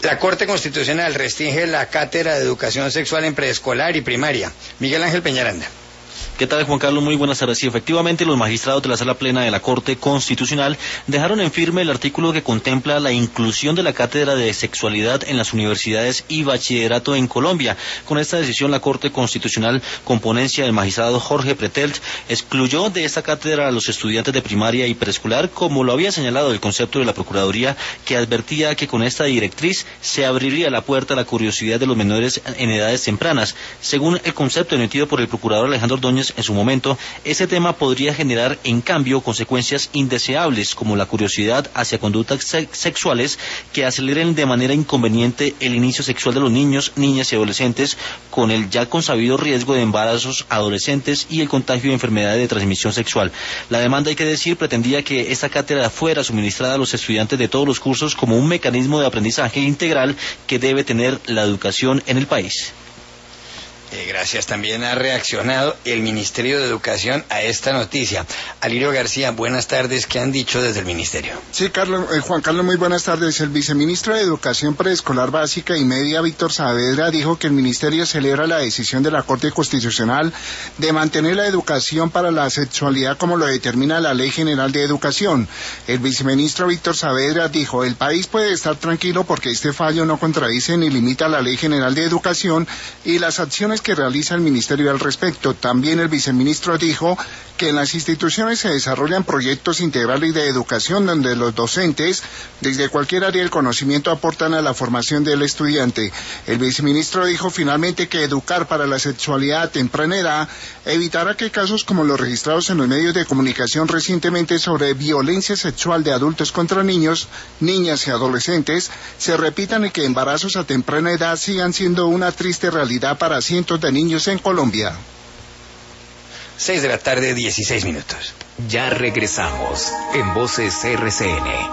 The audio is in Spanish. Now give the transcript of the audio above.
La Corte Constitucional restringe la cátedra de educación sexual en preescolar y primaria. Miguel Ángel Peñaranda. ¿Qué tal, Juan Carlos? Muy buenas tardes. Sí, efectivamente, los magistrados de la Sala Plena de la Corte Constitucional dejaron en firme el artículo que contempla la inclusión de la cátedra de sexualidad en las universidades y bachillerato en Colombia. Con esta decisión, la Corte Constitucional, con ponencia del magistrado Jorge Pretelt, excluyó de esta cátedra a los estudiantes de primaria y preescolar, como lo había señalado el concepto de la Procuraduría, que advertía que con esta directriz se abriría la puerta a la curiosidad de los menores en edades tempranas. Según el concepto emitido por el procurador Alejandro Ordóñez, en su momento, ese tema podría generar, en cambio, consecuencias indeseables, como la curiosidad hacia conductas sexuales que aceleren de manera inconveniente el inicio sexual de los niños, niñas y adolescentes, con el ya consabido riesgo de embarazos adolescentes y el contagio de enfermedades de transmisión sexual. La demanda, hay que decir, pretendía que esta cátedra fuera suministrada a los estudiantes de todos los cursos como un mecanismo de aprendizaje integral que debe tener la educación en el país. Gracias. También ha reaccionado el Ministerio de Educación a esta noticia. Alirio García, buenas tardes. ¿Qué han dicho desde el Ministerio? Sí, Juan Carlos, muy buenas tardes. El viceministro de Educación Preescolar Básica y Media, Víctor Saavedra, dijo que el Ministerio celebra la decisión de la Corte Constitucional de mantener la educación para la sexualidad como lo determina la Ley General de Educación. El viceministro Víctor Saavedra dijo: el país puede estar tranquilo porque este fallo no contradice ni limita la Ley General de Educación y las acciones que realiza el Ministerio al respecto. También el viceministro dijo que en las instituciones se desarrollan proyectos integrales de educación donde los docentes, desde cualquier área del conocimiento, aportan a la formación del estudiante. El viceministro dijo finalmente que educar para la sexualidad a temprana edad evitará que casos como los registrados en los medios de comunicación recientemente sobre violencia sexual de adultos contra niños, niñas y adolescentes se repitan y que embarazos a temprana edad sigan siendo una triste realidad para cientos de niños en Colombia. 6 de la tarde, 16 minutos. Ya regresamos en Voces RCN.